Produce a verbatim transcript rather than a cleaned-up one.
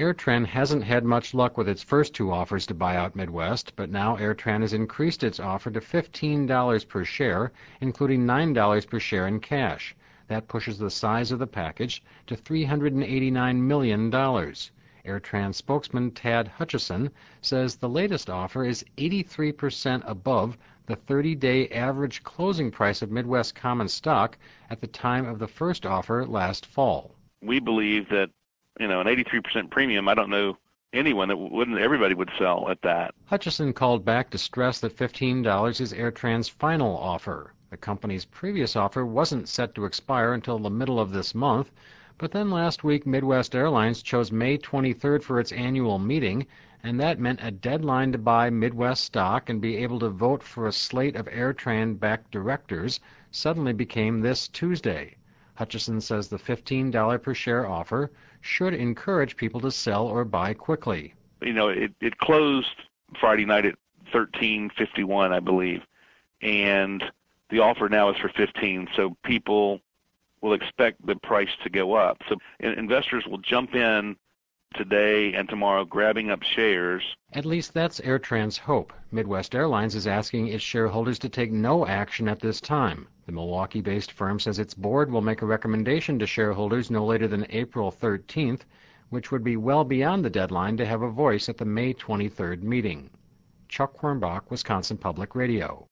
AirTran hasn't had much luck with its first two offers to buy out Midwest, but now AirTran has increased its offer to fifteen dollars per share, including nine dollars per share in cash. That pushes the size of the package to three hundred eighty-nine million dollars. AirTran spokesman Tad Hutchison says the latest offer is eighty-three percent above the thirty-day average closing price of Midwest common stock at the time of the first offer last fall. We believe that, you know, an eighty-three percent premium, I don't know anyone that wouldn't, everybody would sell at that. Hutchison called back to stress that fifteen dollars is AirTran's final offer. The company's previous offer wasn't set to expire until the middle of this month, but then last week Midwest Airlines chose May twenty-third for its annual meeting, and that meant a deadline to buy Midwest stock and be able to vote for a slate of AirTran-backed directors suddenly became this Tuesday. Hutchison says the fifteen dollars per share offer should encourage people to sell or buy quickly. You know, it, it closed Friday night at thirteen fifty-one, I believe, and the offer now is for fifteen, so people will expect the price to go up. So investors will jump in today and tomorrow grabbing up shares. At least that's AirTran's hope. Midwest Airlines is asking its shareholders to take no action at this time. The Milwaukee-based firm says its board will make a recommendation to shareholders no later than April thirteenth, which would be well beyond the deadline to have a voice at the May twenty-third meeting. Chuck Hornbach, Wisconsin Public Radio.